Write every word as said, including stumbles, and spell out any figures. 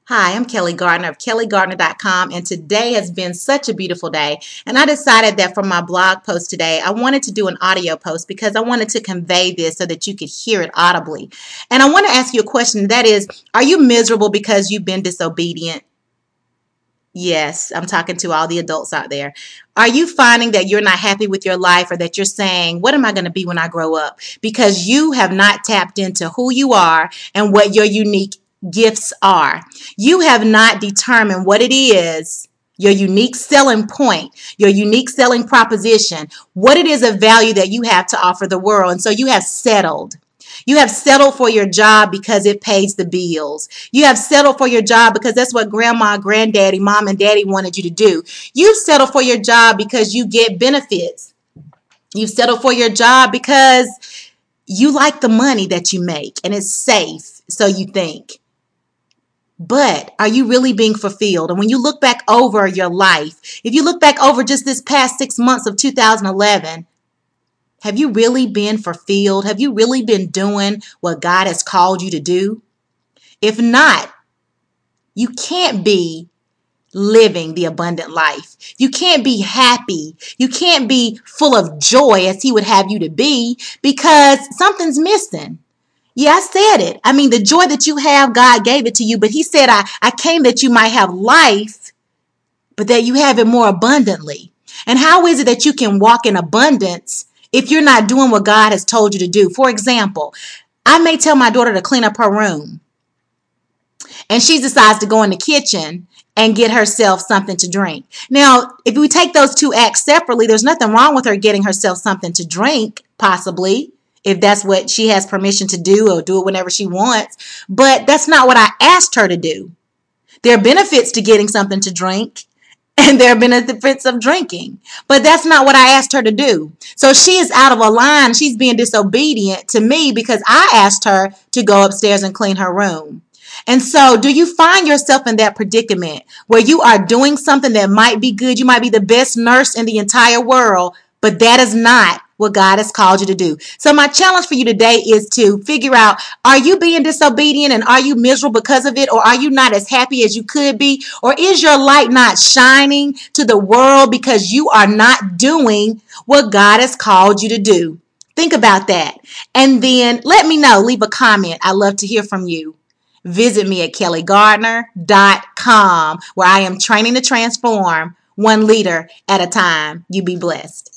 Hi, I'm Kelly Gardner of Kelly Gardner dot com, and today has been such a beautiful day. And I decided that for my blog post today, I wanted to do an audio post because I wanted to convey this so that you could hear it audibly. And I want to ask you a question, that is, are you miserable because you've been disobedient? Yes, I'm talking to all the adults out there. Are you finding that you're not happy with your life, or that you're saying, what am I going to be when I grow up? Because you have not tapped into who you are and what your unique gifts are. You have not determined what it is, your unique selling point, your unique selling proposition, what it is of value that you have to offer the world. And so you have settled. You have settled for your job because it pays the bills. You have settled for your job because that's what grandma, granddaddy, mom, and daddy wanted you to do. You've settled for your job because you get benefits. You've settled for your job because you like the money that you make and it's safe, so you think. But are you really being fulfilled? And when you look back over your life, if you look back over just this past six months of two thousand eleven, have you really been fulfilled? Have you really been doing what God has called you to do? If not, you can't be living the abundant life. You can't be happy. You can't be full of joy as He would have you to be, because something's missing. Yeah, I said it. I mean, the joy that you have, God gave it to you, but He said, I, I came that you might have life, but that you have it more abundantly. And how is it that you can walk in abundance if you're not doing what God has told you to do? For example, I may tell my daughter to clean up her room, and she decides to go in the kitchen and get herself something to drink. Now, if we take those two acts separately, there's nothing wrong with her getting herself something to drink, possibly, if that's what she has permission to do, or do it whenever she wants. But that's not what I asked her to do. There are benefits to getting something to drink, and there are benefits of drinking. But that's not what I asked her to do. So she is out of a line. She's being disobedient to me because I asked her to go upstairs and clean her room. And so, do you find yourself in that predicament where you are doing something that might be good? You might be the best nurse in the entire world, but that is not what God has called you to do. So my challenge for you today is to figure out, are you being disobedient and are you miserable because of it? Or are you not as happy as you could be? Or is your light not shining to the world because you are not doing what God has called you to do? Think about that. And then let me know. Leave a comment. I love to hear from you. Visit me at Kelly Gardner dot com, where I am training to transform one leader at a time. You be blessed.